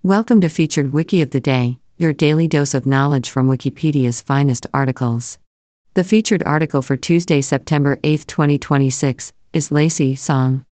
Welcome to Featured Wiki of the Day, your daily dose of knowledge from Wikipedia's finest articles. The featured article for Tuesday, September 8, 2026, is Lacy Song.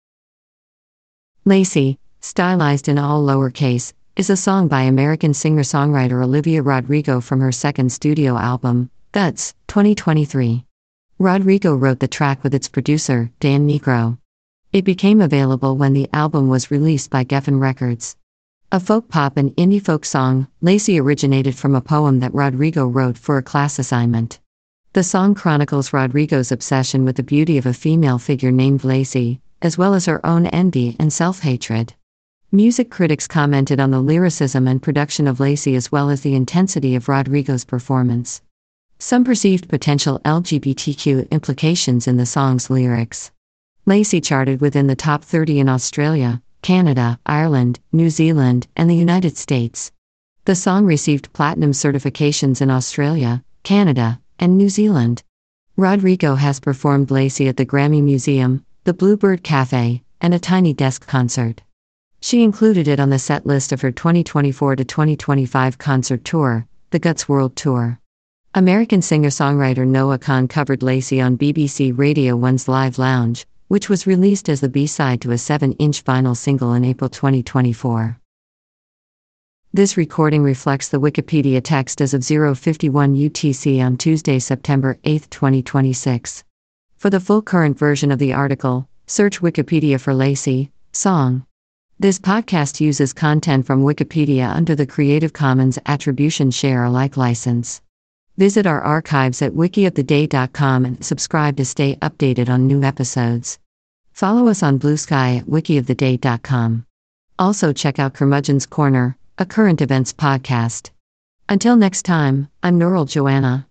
Lacy, stylized in all lowercase, is a song by American singer-songwriter Olivia Rodrigo from her second studio album, Guts, 2023. Rodrigo wrote the track with its producer, Dan Nigro. It became available when the album was released by Geffen Records. A folk pop and indie folk song, Lacy originated from a poem that Rodrigo wrote for a class assignment. The song chronicles Rodrigo's obsession with the beauty of a female figure named Lacy, as well as her own envy and self-hatred. Music critics commented on the lyricism and production of Lacy as well as the intensity of Rodrigo's performance. Some perceived potential LGBTQ implications in the song's lyrics. Lacy charted within the top 30 in Australia, Canada, Ireland, New Zealand, and the United States. The song received platinum certifications in Australia, Canada, and New Zealand. Rodrigo has performed Lacy at the Grammy Museum, the Bluebird Cafe, and a Tiny Desk concert. She included it on the set list of her 2024 to 2025 concert tour, the Guts World Tour. American singer-songwriter Noah Kahan covered Lacy on BBC Radio 1's Live Lounge, which was released as the B-side to a 7-inch vinyl single in April 2024. This recording reflects the Wikipedia text as of 0:51 UTC on Tuesday, September 8, 2026. For the full current version of the article, search Wikipedia for Lacy Song. This podcast uses content from Wikipedia under the Creative Commons Attribution Share Alike license. Visit our archives at wikioftheday.com and subscribe to stay updated on new episodes. Follow us on Blue Sky at wikioftheday.com. Also check out Curmudgeon's Corner, a current events podcast. Until next time, I'm Nurul Joanna.